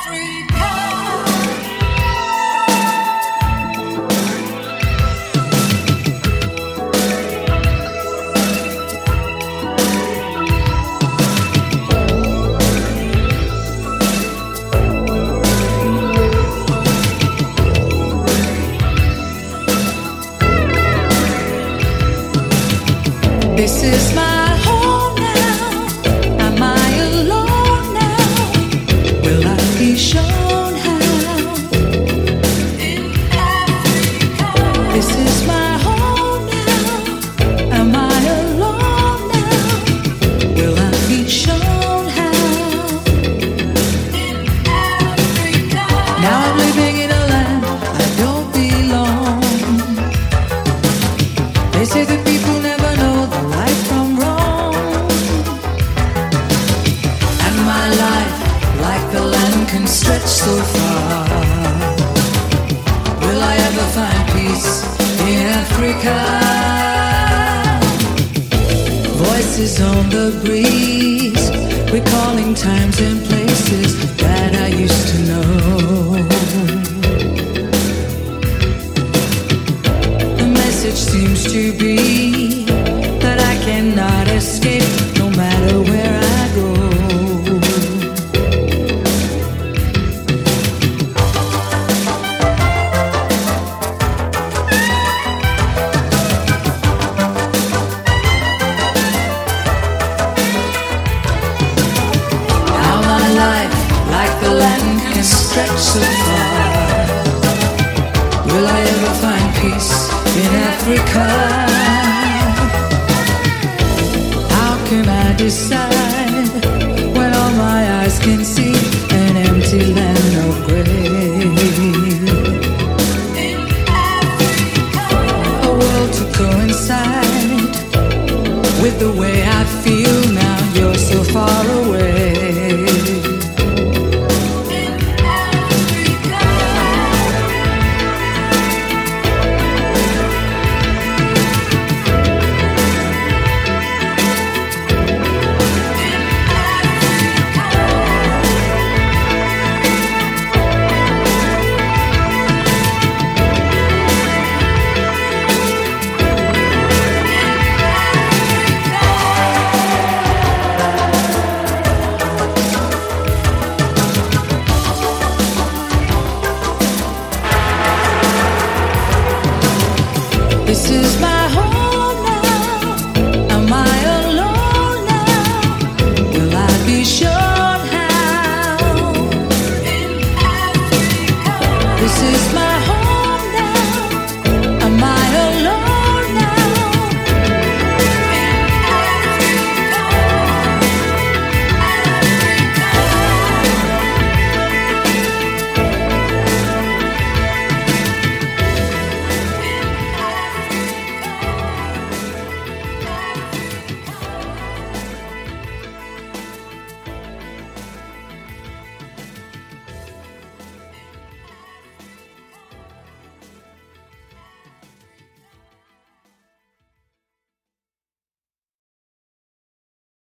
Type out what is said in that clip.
This is my home now. Am I alone now? Will I be shown how? In Africa. This is my home now. Am I alone now? Will I be shown how? In Africa. Now I'm living in a land I don't belong. They say the people never know the right from wrong. And my life, like the land, can stretch so far. Will I ever find peace in Africa? Voices on the breeze, recalling times and places that I used to know. The message seems to be that I cannot escape no matter where I go. Now my life, like the land, can stretch so far. Will I ever find peace in Africa? How can I decide when all my eyes can see an empty land of grave? In Africa. A world to coincide with the way I feel now. You're so far away.